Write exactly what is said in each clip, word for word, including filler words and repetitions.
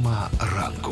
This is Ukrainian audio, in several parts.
Тема ранку.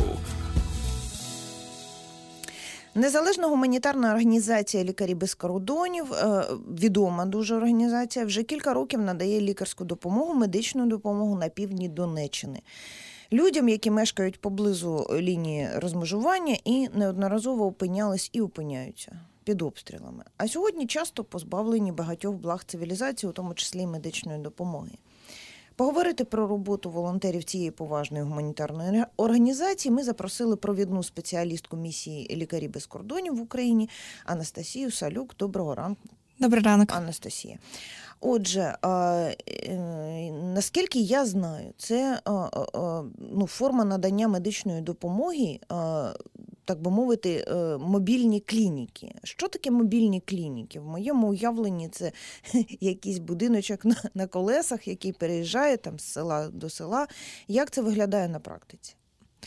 Незалежна гуманітарна організація «Лікарі без кордонів», відома дуже організація, вже кілька років надає лікарську допомогу, медичну допомогу на півдні Донеччини. Людям, які мешкають поблизу лінії розмежування і неодноразово опинялись і опиняються під обстрілами. А сьогодні часто позбавлені багатьох благ цивілізації, у тому числі і медичної допомоги. Поговорити про роботу волонтерів цієї поважної гуманітарної організації ми запросили провідну спеціалістку місії «Лікарі без кордонів» в Україні Анастасію Салюк. Доброго ранку. Добрий ранок. Анастасія. Отже, наскільки я знаю, це ну, форма надання медичної допомоги, так би мовити, мобільні клініки. Що таке мобільні клініки? В моєму уявленні це якийсь будиночок на, на колесах, який переїжджає там, з села до села. Як це виглядає на практиці?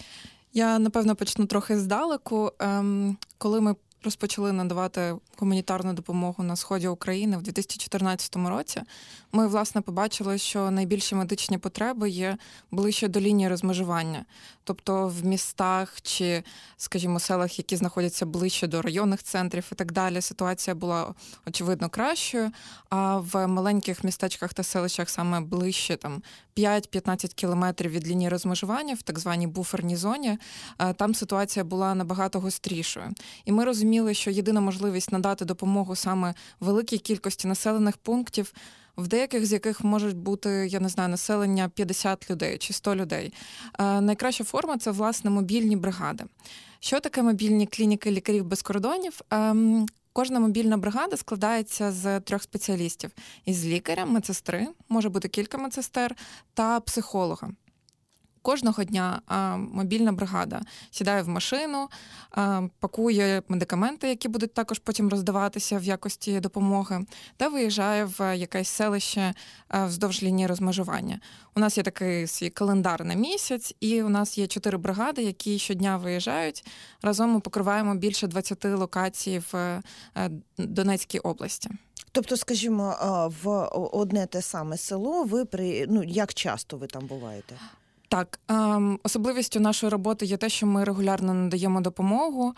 Я, напевно, почну трохи здалеку. Коли ми розпочали надавати гуманітарну допомогу на сході України в дві тисячі чотирнадцятому році, ми, власне, побачили, що найбільші медичні потреби є ближче до лінії розмежування. Тобто в містах чи, скажімо, селах, які знаходяться ближче до районних центрів і так далі, ситуація була, очевидно, кращою, а в маленьких містечках та селищах саме ближче там п'ять-п'ятнадцять кілометрів від лінії розмежування, в так званій буферній зоні, там ситуація була набагато гострішою. І ми розуміли, що єдина можливість надати допомогу саме великій кількості населених пунктів, в деяких з яких можуть бути, я не знаю, населення п'ятдесят людей чи сто людей. Е, найкраща форма – це, власне, мобільні бригади. Що таке мобільні клініки лікарів без кордонів? Е, кожна мобільна бригада складається з трьох спеціалістів. Із лікаря, медсестри, може бути кілька медсестер, та психолога. Кожного дня а, мобільна бригада сідає в машину, а, пакує медикаменти, які будуть також потім роздаватися в якості допомоги, та виїжджає в якесь селище а, вздовж лінії розмежування. У нас є такий свій календар на місяць, і у нас є чотири бригади, які щодня виїжджають. Разом ми покриваємо більше двадцяти локацій в а, Донецькій області. Тобто, скажімо, в одне те саме село ви при ну як часто ви там буваєте? Так, особливістю нашої роботи є те, що ми регулярно надаємо допомогу.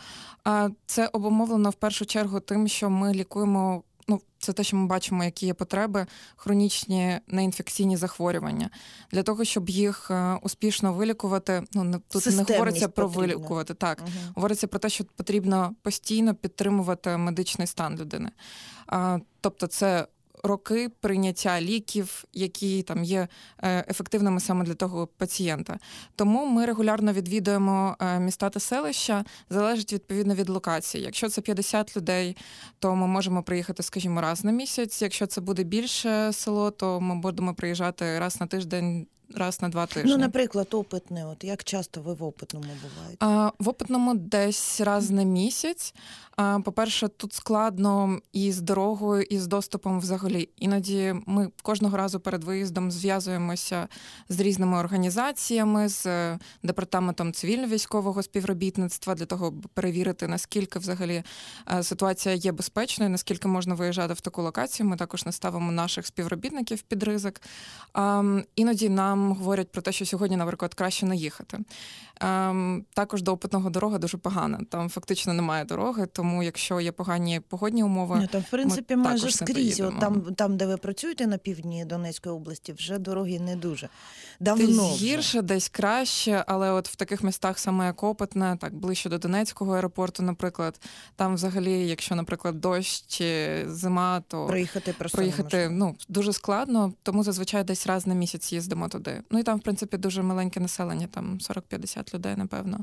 Це обумовлено в першу чергу тим, що ми лікуємо, ну, це те, що ми бачимо, які є потреби, хронічні неінфекційні захворювання. Для того, щоб їх успішно вилікувати, ну, тут не говориться про потрібно. Вилікувати, так. Угу. Говориться про те, що потрібно постійно підтримувати медичний стан людини. Тобто це роки прийняття ліків, які там є ефективними саме для того пацієнта. Тому ми регулярно відвідуємо міста та селища, залежить відповідно від локації. Якщо це п'ятдесят людей, то ми можемо приїхати, скажімо, раз на місяць. Якщо це буде більше село, то ми будемо приїжджати раз на тиждень, раз на два тижні. Ну, наприклад, Опитне. От як часто ви в Опитному буваєте? А, в Опитному десь раз на місяць. А, по-перше, тут складно і з дорогою, і з доступом взагалі. Іноді ми кожного разу перед виїздом зв'язуємося з різними організаціями, з департаментом цивільно-військового співробітництва для того, щоб перевірити, наскільки взагалі ситуація є безпечною, наскільки можна виїжджати в таку локацію. Ми також наставимо наших співробітників під ризик. А, іноді нам говорять про те, що сьогодні, наприклад, краще не їхати. Ем, також до Опитного дорога дуже погана. Там фактично немає дороги, тому якщо є погані погодні умови, ну, там, в принципі, ми майже також скрізь. От там, там, де ви працюєте на півдні Донецької області, вже дороги не дуже. Давно десь вже. гірше, десь краще, але от в таких містах саме як Опитне, так ближче до Донецького аеропорту, наприклад, там взагалі, якщо, наприклад, дощ чи зима, то проїхати просто проїхати ну, дуже складно, тому зазвичай десь раз на місяць їздимо туди. Ну і там, в принципі, дуже маленьке населення, там сорок-п'ятдесят людей, напевно.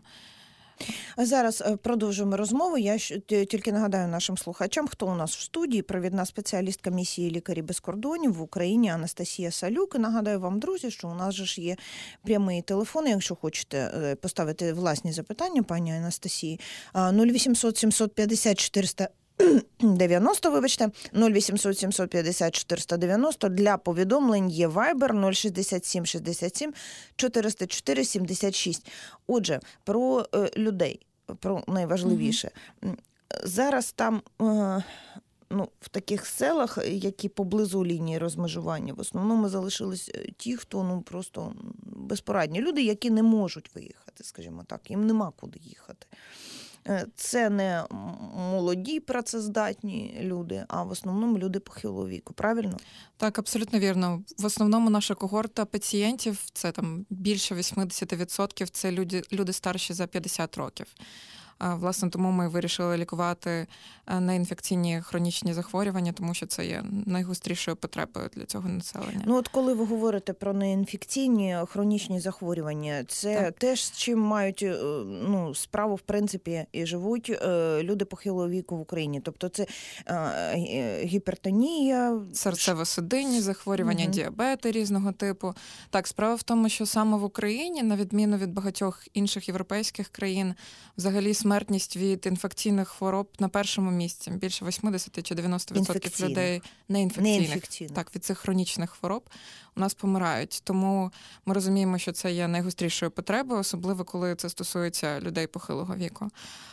А зараз продовжуємо розмову. Я тільки нагадаю нашим слухачам, хто у нас в студії. Провідна спеціалістка місії «Лікарі без кордонів» в Україні Анастасія Салюк. І нагадаю вам, друзі, що у нас же ж є прямий телефон. Якщо хочете поставити власні запитання пані Анастасії, нуль вісімсот сімсот п'ятдесят чотириста дев'яносто, вибачте, нуль вісімсот сімсот п'ятдесят чотириста дев'яносто. Для повідомлень є Viber нуль шістдесят сім шістдесят сім чотириста чотири сімдесят шість. Отже, про е, людей, про найважливіше. Угу. Зараз там е, ну, в таких селах, які поблизу лінії розмежування, в основному залишились ті, хто ну, просто безпорадні. Люди, які не можуть виїхати, скажімо так, їм нема куди їхати. Це не молоді працездатні люди, а в основному люди похилого віку, правильно? Так, абсолютно вірно. В основному наша когорта пацієнтів, це там більше вісімдесят відсотків, це люди, люди старші за п'ятдесят років. Власне, тому ми вирішили лікувати неінфекційні хронічні захворювання, тому що це є найгострішою потребою для цього населення. Ну от коли ви говорите про неінфекційні хронічні захворювання, це так. теж з чим мають ну, справу, в принципі, і живуть люди похилого віку в Україні. Тобто це гіпертонія, серцево-судинні захворювання, угу. діабети різного типу. Так, справа в тому, що саме в Україні, на відміну від багатьох інших європейських країн, взагалі смертність від інфекційних хвороб на першому місці. Більше вісімдесят чи дев'яносто відсотків людей неінфекційних. Неінфекційних. Так, від цих хронічних хвороб у нас помирають. Тому ми розуміємо, що це є найгострішою потребою, особливо коли це стосується людей похилого віку.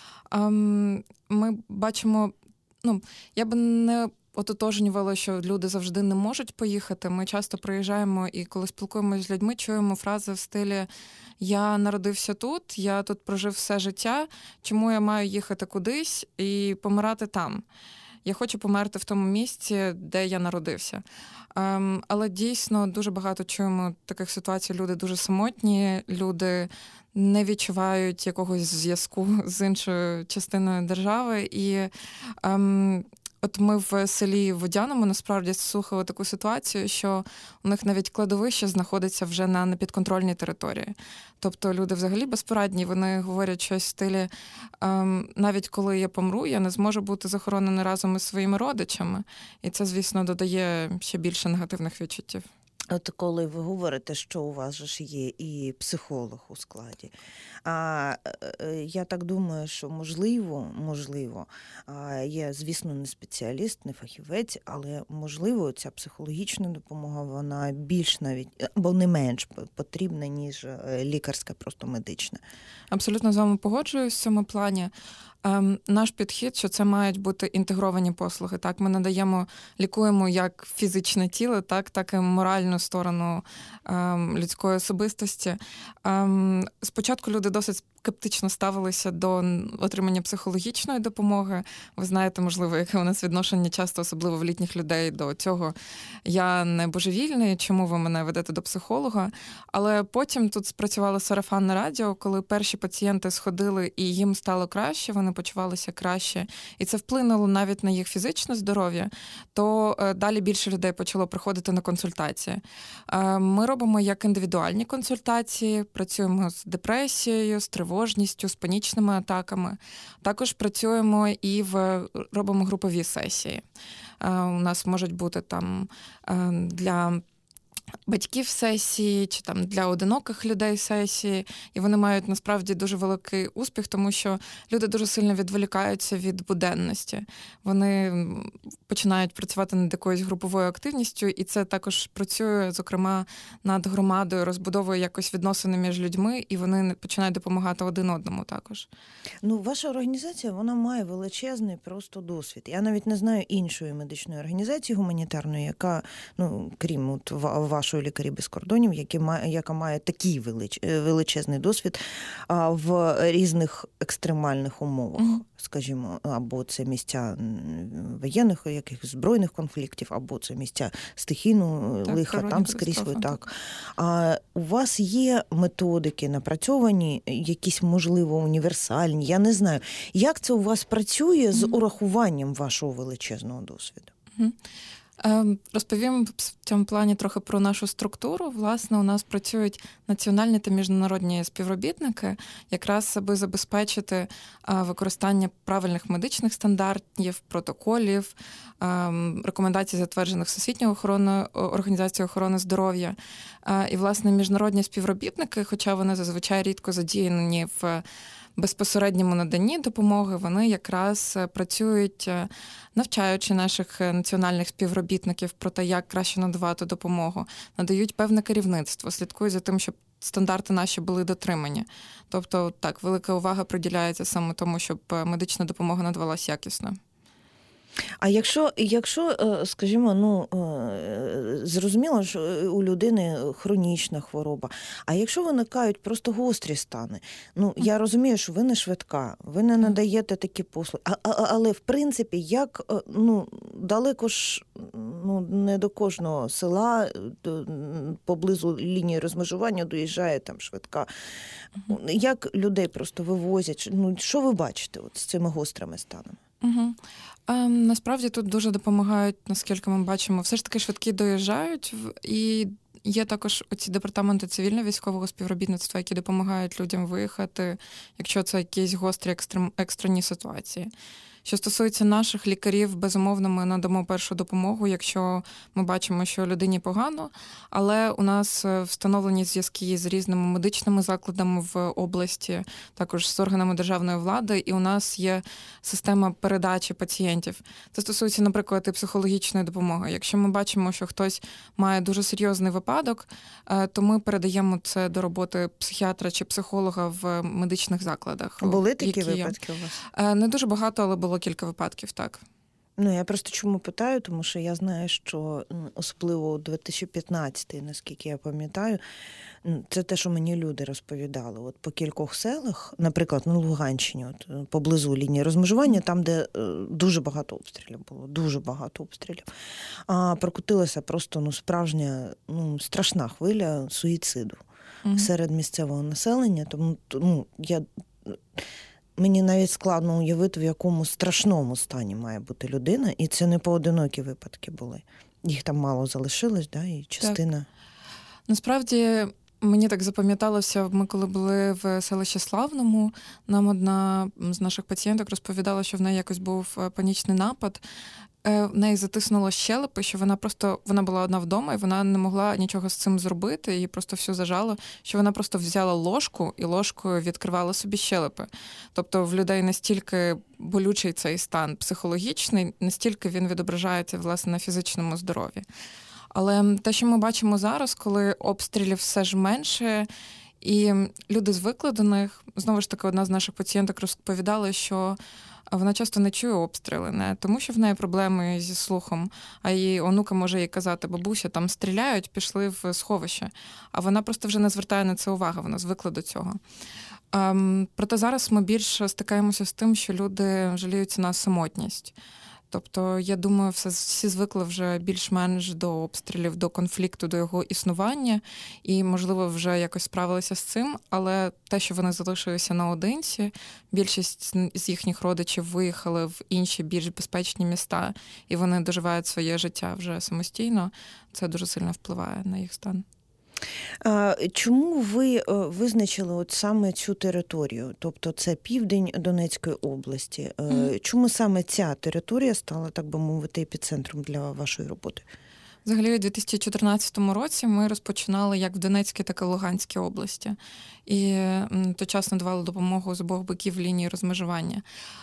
Ми бачимо, ну, я би не ототожнювала, що люди завжди не можуть поїхати. Ми часто приїжджаємо і коли спілкуємося з людьми, чуємо фрази в стилі «Я народився тут, я тут прожив все життя, чому я маю їхати кудись і помирати там? Я хочу померти в тому місці, де я народився». Ем, але дійсно дуже багато чуємо таких ситуацій. Люди дуже самотні, люди не відчувають якогось зв'язку з іншою частиною держави. І ем, от ми в селі Водяному насправді слухали таку ситуацію, що у них навіть кладовище знаходиться вже на непідконтрольній території. Тобто люди взагалі безпорадні, вони говорять щось в стилі ем, навіть коли я помру, я не зможу бути захоронений разом із своїми родичами. І це, звісно, додає ще більше негативних відчуттів. От коли ви говорите, що у вас же ж є і психолог у складі, а я так думаю, що можливо, можливо, я, звісно, не спеціаліст, не фахівець, але можливо ця психологічна допомога, вона більш навіть, або не менш потрібна, ніж лікарська, просто медична. Абсолютно з вами погоджуюсь в цьому плані. Ем, наш підхід, що це мають бути інтегровані послуги. Так, ми надаємо, лікуємо як фізичне тіло, так, так і моральну сторону ем, людської особистості. Ем, спочатку люди досить скептично ставилися до отримання психологічної допомоги. Ви знаєте, можливо, яке у нас відношення часто, особливо в літніх людей, до цього. Я не божевільний, чому ви мене ведете до психолога? Але потім тут спрацювало сарафанне радіо, коли перші пацієнти сходили і їм стало краще, вони почувалися краще, і це вплинуло навіть на їх фізичне здоров'я, то далі більше людей почало приходити на консультації. Ми робимо як індивідуальні консультації, працюємо з депресією, з тривожністю, з панічними атаками. Також працюємо і в, робимо групові сесії. У нас можуть бути там для батьків сесії, чи там для одиноких людей сесії, і вони мають насправді дуже великий успіх, тому що люди дуже сильно відволікаються від буденності. Вони починають працювати над якоюсь груповою активністю, і це також працює, зокрема, над громадою, розбудовує якось відносини між людьми, і вони починають допомагати один одному також. Ну, ваша організація, вона має величезний просто досвід. Я навіть не знаю іншої медичної організації гуманітарної, яка, ну, крім от вашої «Лікарі без кордонів», які має, яка має такий велич, величезний досвід а, в різних екстремальних умовах, mm-hmm. скажімо, або це місця воєнних, якихось збройних конфліктів, або це місця стихійного так, лиха, там скрізь ви так. А у вас є методики напрацьовані, якісь, можливо, універсальні, я не знаю. Як це у вас працює з mm-hmm. урахуванням вашого величезного досвіду? Mm-hmm. Розповім в цьому плані трохи про нашу структуру. Власне, у нас працюють національні та міжнародні співробітники, якраз аби забезпечити використання правильних медичних стандартів, протоколів, рекомендацій, затверджених Всесвітньою охороною, організацією охорони здоров'я. І, власне, міжнародні співробітники, хоча вони зазвичай рідко задіяні в безпосередньому наданні допомоги, вони якраз працюють, навчаючи наших національних співробітників про те, як краще надавати допомогу, надають певне керівництво, слідкують за тим, щоб стандарти наші були дотримані. Тобто, так, велика увага приділяється саме тому, щоб медична допомога надавалась якісно. А якщо, якщо, е, скажімо, ну, е, зрозуміло, що у людини хронічна хвороба, а якщо виникають просто гострі стани, ну, я розумію, що ви не швидка, ви не надаєте такі послуги, а, а, але, в принципі, як, е, ну, далеко ж, ну, не до кожного села, до, поблизу лінії розмежування доїжджає там швидка. Як людей просто вивозять? Ну, що ви бачите от з цими гострими станами? Угу. Ем, насправді тут дуже допомагають, наскільки ми бачимо, все ж таки швидкі доїжджають, і є також оці департаменти цивільного військового співробітництва, які допомагають людям виїхати, якщо це якісь гострі екстрем, екстрені ситуації. Що стосується наших лікарів, безумовно, ми надамо першу допомогу, якщо ми бачимо, що людині погано, але у нас встановлені зв'язки з різними медичними закладами в області, також з органами державної влади, і у нас є система передачі пацієнтів. Це стосується, наприклад, і психологічної допомоги. Якщо ми бачимо, що хтось має дуже серйозний випадок, то ми передаємо це до роботи психіатра чи психолога в медичних закладах. Були такі які випадки у вас? Не дуже багато, але було кілька випадків, так. Ну, я просто чому питаю, тому що я знаю, що особливо у дві тисячі п'ятнадцятий, наскільки я пам'ятаю, це те, що мені люди розповідали. От по кількох селах, наприклад, на Луганщині, от поблизу лінії розмежування, там, де дуже багато обстрілів було, дуже багато обстрілів, а прокотилася просто ну, справжня, ну, страшна хвиля суїциду mm-hmm. серед місцевого населення. Тому, ну, я... Мені навіть складно уявити, в якому страшному стані має бути людина, і це не поодинокі випадки були. Їх там мало залишилось, да, і частина. Так. Насправді, мені так запам'яталося, ми коли були в селищі Славному, нам одна з наших пацієнток розповідала, що в неї якось був панічний напад. В неї затиснуло щелепи, що вона просто, вона була одна вдома, і вона не могла нічого з цим зробити, її просто все зажало, що вона просто взяла ложку і ложкою відкривала собі щелепи. Тобто в людей настільки болючий цей стан психологічний, настільки він відображається, власне, на фізичному здоров'ї. Але те, що ми бачимо зараз, коли обстрілів все ж менше, і люди звикли до них, знову ж таки, одна з наших пацієнток розповідала, що вона часто не чує обстріли, не тому, що в неї проблеми зі слухом, а її онука може їй казати: бабуся, там стріляють, пішли в сховище. А вона просто вже не звертає на це уваги, вона звикла до цього. Ем, проте зараз ми більше стикаємося з тим, що люди жаліються на самотність. Тобто, я думаю, все, всі звикли вже більш-менш до обстрілів, до конфлікту, до його існування, і, можливо, вже якось справилися з цим, але те, що вони залишилися наодинці, більшість з їхніх родичів виїхали в інші, більш безпечні міста, і вони доживають своє життя вже самостійно, це дуже сильно впливає на їх стан. Чому ви визначили от саме цю територію? Тобто це південь Донецької області. Mm-hmm. Чому саме ця територія стала, так би мовити, епіцентром для вашої роботи? Взагалі, у дві тисячі чотирнадцятому році ми розпочинали як в Донецькій, так і Луганській області. І точасно давали допомогу з обох боків лінії розмежування.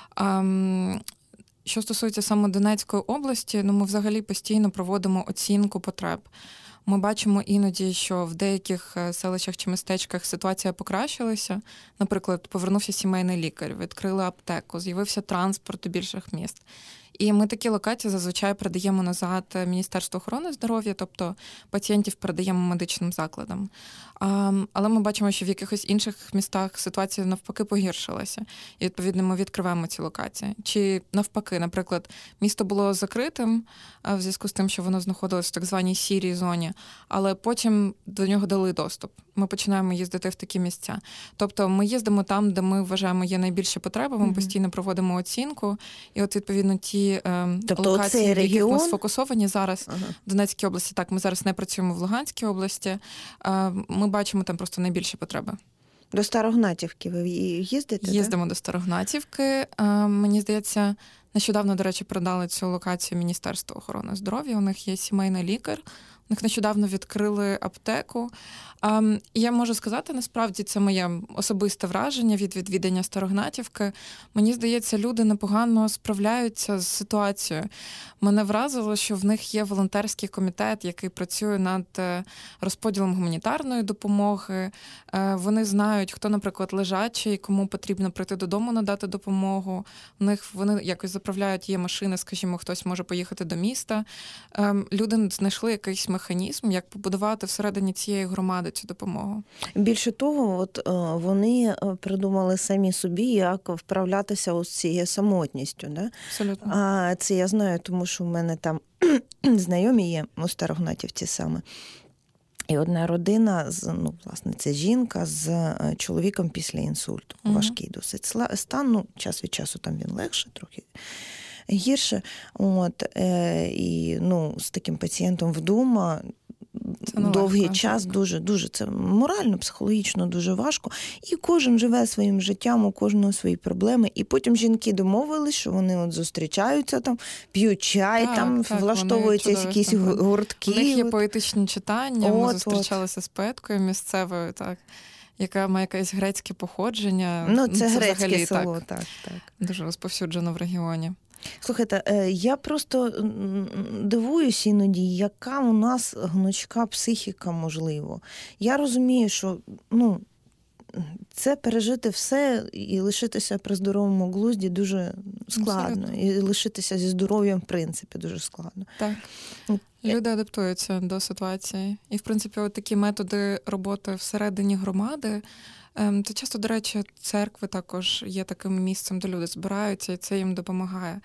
Що стосується саме Донецької області, ну ми взагалі постійно проводимо оцінку потреб. Ми бачимо іноді, що в деяких селищах чи містечках ситуація покращилася. Наприклад, повернувся сімейний лікар, відкрили аптеку, з'явився транспорт у більших міст. І ми такі локації зазвичай передаємо назад Міністерству охорони здоров'я, тобто пацієнтів передаємо медичним закладам. Але ми бачимо, що в якихось інших містах ситуація навпаки погіршилася. І, відповідно, ми відкриваємо ці локації. Чи навпаки, наприклад, місто було закритим в зв'язку з тим, що воно знаходилось в так званій сірій зоні, але потім до нього дали доступ. Ми починаємо їздити в такі місця. Тобто ми їздимо там, де ми вважаємо є найбільші потреби, ми mm-hmm. постійно проводимо оцінку, і от, відповідно, ті е, тобто локації, в яких ми сфокусовані зараз ага. в Донецькій області, так, ми зараз не працюємо в Луганській області, е, ми бачимо там просто найбільші потреби. До Старогнатівки ви їздите? Їздимо так? до Старогнатівки. Е, мені здається, нещодавно, до речі, продали цю локацію Міністерству охорони здоров'я, у них є сімейний лікар, у них нещодавно відкрили аптеку. Um, і я можу сказати, насправді, це моє особисте враження від відвідання Старогнатівки. Мені здається, люди непогано справляються з ситуацією. Мене вразило, що в них є волонтерський комітет, який працює над розподілом гуманітарної допомоги. Вони знають, хто, наприклад, лежачий, кому потрібно прийти додому надати допомогу. У них вони якось заправляють, є машини, скажімо, хтось може поїхати до міста. Ем, люди знайшли якийсь механізм, як побудувати всередині цієї громади цю допомогу. Більше того, от вони придумали самі собі, як вправлятися з цією самотністю. Да? Абсолютно. А це я знаю, тому що в мене там знайомі є у Старогнатівці саме. І одна родина, ну, власне, це жінка з чоловіком після інсульту. Угу. Важкий досить стан, ну, час від часу там він легше, трохи гірше. От, е, і, ну, з таким пацієнтом вдома довгий легко. час, дуже, дуже це морально, психологічно дуже важко. І кожен живе своїм життям, у кожного свої проблеми. І потім жінки домовились, що вони от зустрічаються там, п'ють чай, так, там, так, влаштовуються якісь там. гуртки. У них є от. поетичні читання, от, ми зустрічалися от. з поеткою місцевою, так, яка має якесь грецьке походження. Ну, це, це грецьке взагалі, село, так, так, так. Дуже розповсюджено в регіоні. Слухайте, я просто дивуюсь іноді, яка у нас гнучка психіка, можливо. Я розумію, що, ну, це пережити все і лишитися при здоровому глузді дуже складно. Абсолютно. І лишитися зі здоров'ям, в принципі, дуже складно. Так. Люди адаптуються до ситуації. І, в принципі, от такі методи роботи всередині громади, це часто, до речі, церкви також є таким місцем, де люди збираються, і це їм допомагає.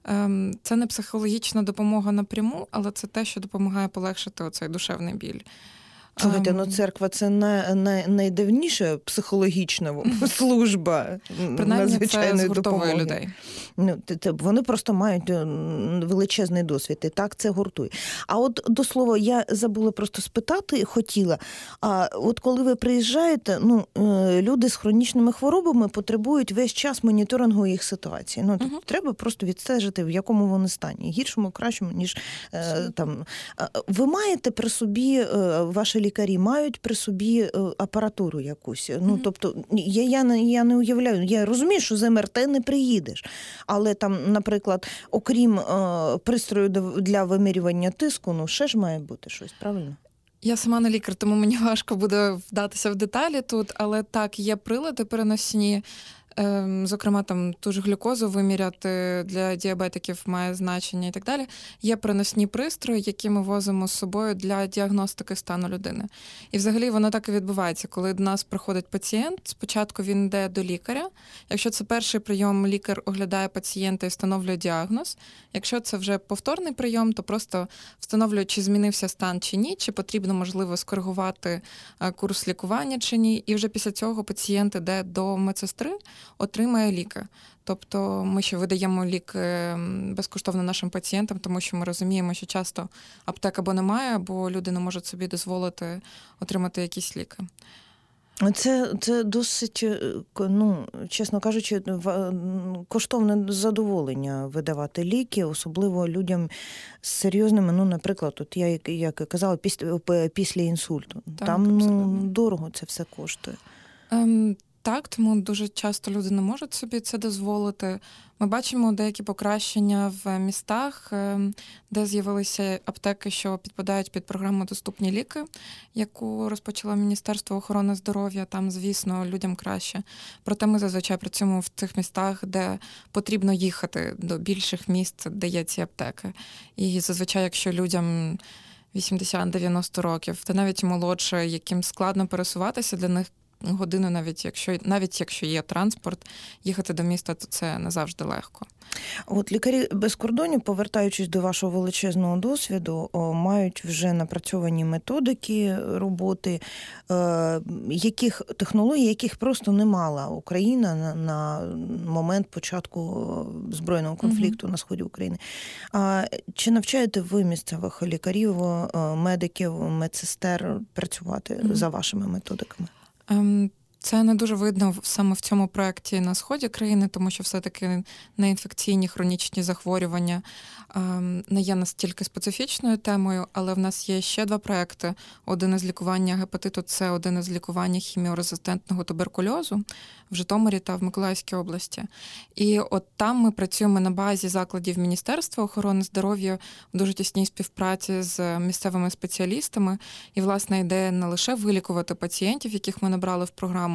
Це не психологічна допомога напряму, але це те, що допомагає полегшити оцей душевний біль. Слухайте, ну церква – це най, най, найдавніша психологічна служба надзвичайної допомоги. людей. Ну, вони просто мають величезний досвід, і так це гуртує. А от, до слова, я забула просто спитати, хотіла, а от коли ви приїжджаєте, ну, люди з хронічними хворобами потребують весь час моніторингу їх ситуації. Ну, uh-huh. Треба просто відстежити, в якому вони стані, гіршому, кращому, ніж uh-huh. там. Ви маєте при собі, ваші лікарі мають при собі апаратуру якусь. Ну, mm-hmm. тобто, я, я, я не уявляю, я розумію, що з ем ер те не приїдеш, але там, наприклад, окрім е, пристрою для вимірювання тиску, ну, ще ж має бути щось, правильно? Я сама не лікар, тому мені важко буде вдатися в деталі тут, але так, є прилади переносні. Зокрема, там ту ж глюкозу виміряти для діабетиків має значення і так далі. Є переносні пристрої, які ми возимо з собою для діагностики стану людини. І взагалі воно так і відбувається. Коли до нас приходить пацієнт, спочатку він йде до лікаря. Якщо це перший прийом, лікар оглядає пацієнта і встановлює діагноз. Якщо це вже повторний прийом, то просто встановлює, чи змінився стан чи ні, чи потрібно, можливо, скоригувати курс лікування чи ні. І вже після цього пацієнт йде до медсестри, отримає ліки. Тобто ми ще видаємо ліки безкоштовно нашим пацієнтам, тому що ми розуміємо, що часто аптек або немає, або люди не можуть собі дозволити отримати якісь ліки. Це, це досить, ну, чесно кажучи, коштовне задоволення видавати ліки, особливо людям з серйозними, ну, наприклад, от я, як і казала, після, після інсульту. Так, там, ну, дорого це все коштує. Ем... Так, тому дуже часто люди не можуть собі це дозволити. Ми бачимо деякі покращення в містах, де з'явилися аптеки, що підпадають під програму «Доступні ліки», яку розпочало Міністерство охорони здоров'я. Там, звісно, людям краще. Проте ми зазвичай працюємо в тих містах, де потрібно їхати до більших міст, де є ці аптеки. І зазвичай, якщо людям вісімдесят-дев'яносто років, та навіть молодше, яким складно пересуватися, для них годину, навіть якщо, навіть якщо є транспорт, їхати до міста, то це не завжди легко. От лікарі без кордонів, повертаючись до вашого величезного досвіду, мають вже напрацьовані методики роботи, яких технологій, яких просто не мала Україна на, на момент початку збройного конфлікту mm-hmm. на сході України. А чи навчаєте ви місцевих лікарів, медиків, медсестер працювати mm-hmm. за вашими методиками? Це не дуже видно саме в цьому проєкті на сході країни, тому що все-таки неінфекційні хронічні захворювання не є настільки специфічною темою, але в нас є ще два проєкти. Один із лікування гепатиту С, один із лікування хіміорезистентного туберкульозу в Житомирі та в Миколаївській області. І от там ми працюємо на базі закладів Міністерства охорони здоров'я в дуже тісній співпраці з місцевими спеціалістами. І, власне, ідея не лише вилікувати пацієнтів, яких ми набрали в програму,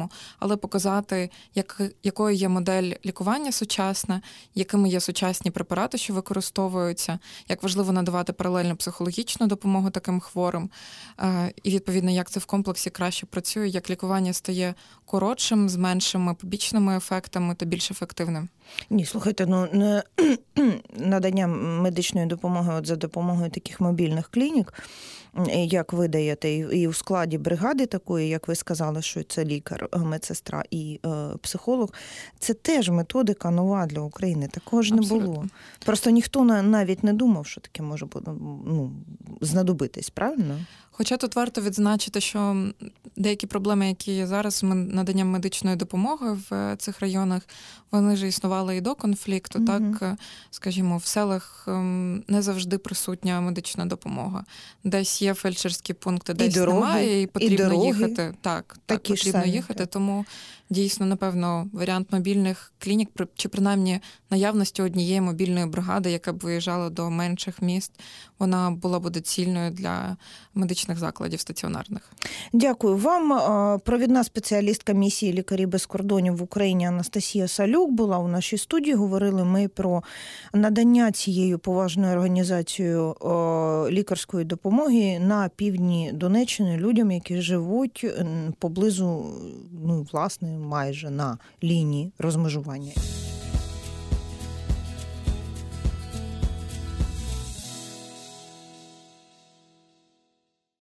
проблему, але показати, як, якою є модель лікування сучасна, якими є сучасні препарати, що використовуються, як важливо надавати паралельно психологічну допомогу таким хворим, і, відповідно, як це в комплексі краще працює, як лікування стає коротшим, з меншими побічними ефектами та більш ефективним. Ні, слухайте, ну не надання медичної допомоги от за допомогою таких мобільних клінік, як ви даєте, і у складі бригади такої, як ви сказали, що це лікар, медсестра і е, психолог, це теж методика нова для України. Такого ж не Абсолютно. було. Просто ніхто навіть не думав, що таке може ну, знадобитись, правильно? Хоча тут варто відзначити, що деякі проблеми, які є зараз з наданням медичної допомоги в цих районах, вони ж існували і до конфлікту. Угу. Так, скажімо, в селах не завжди присутня медична допомога. Десь є фельдшерські пункти, десь і дороги, немає, і потрібно і їхати. Так, так потрібно їхати, так. Тому дійсно, напевно, варіант мобільних клінік, чи принаймні наявності однієї мобільної бригади, яка б виїжджала до менших міст, вона була б доцільною для медичних закладів стаціонарних. Дякую вам. Провідна спеціалістка місії «Лікарі без кордонів» в Україні Анастасія Салюк була у нашій студії. Говорили ми про надання цією поважною організацією лікарської допомоги на півдні Донеччини людям, які живуть поблизу, ну, власне, майже на лінії розмежування.